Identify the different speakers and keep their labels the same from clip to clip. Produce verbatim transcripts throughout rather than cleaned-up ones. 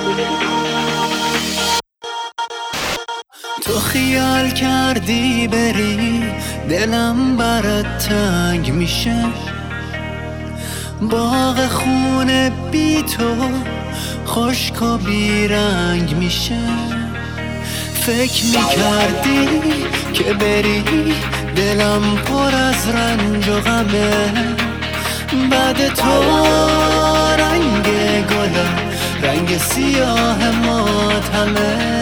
Speaker 1: تو خیال کردی بری دلم برات تنگ میشه، باغ خونه بی تو خشک و بیرنگ میشه. فکر میکردی که بری دلم پر از رنج و غمه، بعد تو رنگ گلم رنگ سیاه ماتمه.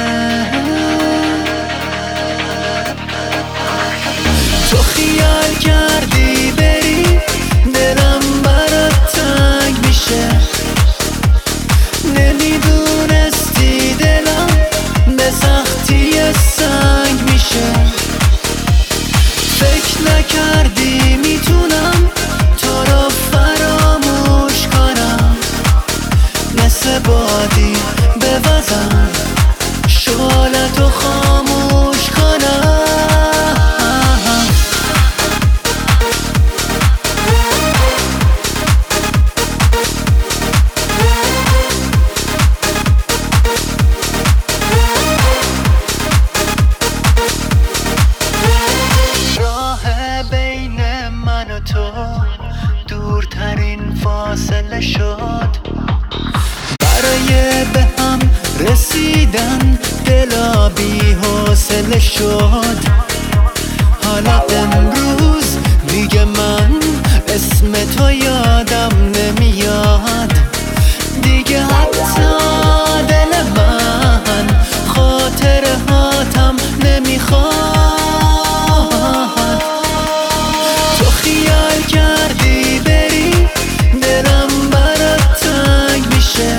Speaker 1: تو خیال کردی بری دلم برات تنگ میشه، نمیدونستی دلم به سختی سنگ میشه. فکر نکردی میتونم تو رو فراموش کنم، مثل بادی بوزم شعلتو خاموش کنم. دورترین فاصله شد برای به هم رسیدن، دلا بی حوصله شد. حالا امروز دیگه من اسم تو یادم نمیاد، دیگه حتی دل من خاطره هاتم نمیخواد. تو خیال کردی بری دلم برات تنگ میشه،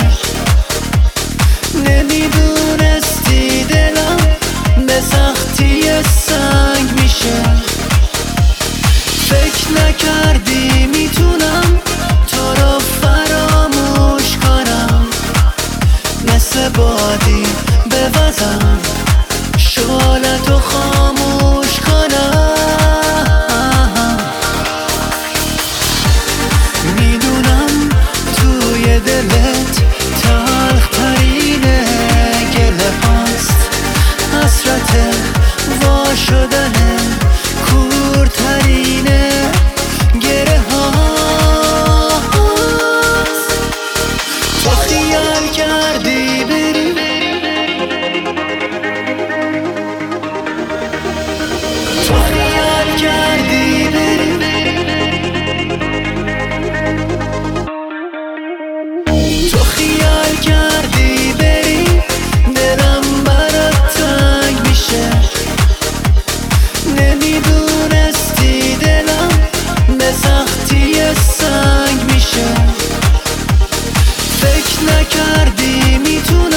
Speaker 1: نمیدونستی دلم به سختی سنگ میشه. فکر نکردی میتونم تو رو فراموش کنم، مثل بادی بوزم شعلتو خاموش کنم. میدونم توی دلت تلخ ترین گله هاست، حسرت وا شدن کورترین گره هاست. تو خیال کردی بری تو خیال کردی بری تو خیال کردی بری دلم برات تنگ میشه، نمیدونستی دلم به سختی سنگ میشه. فکر نکردی میتونم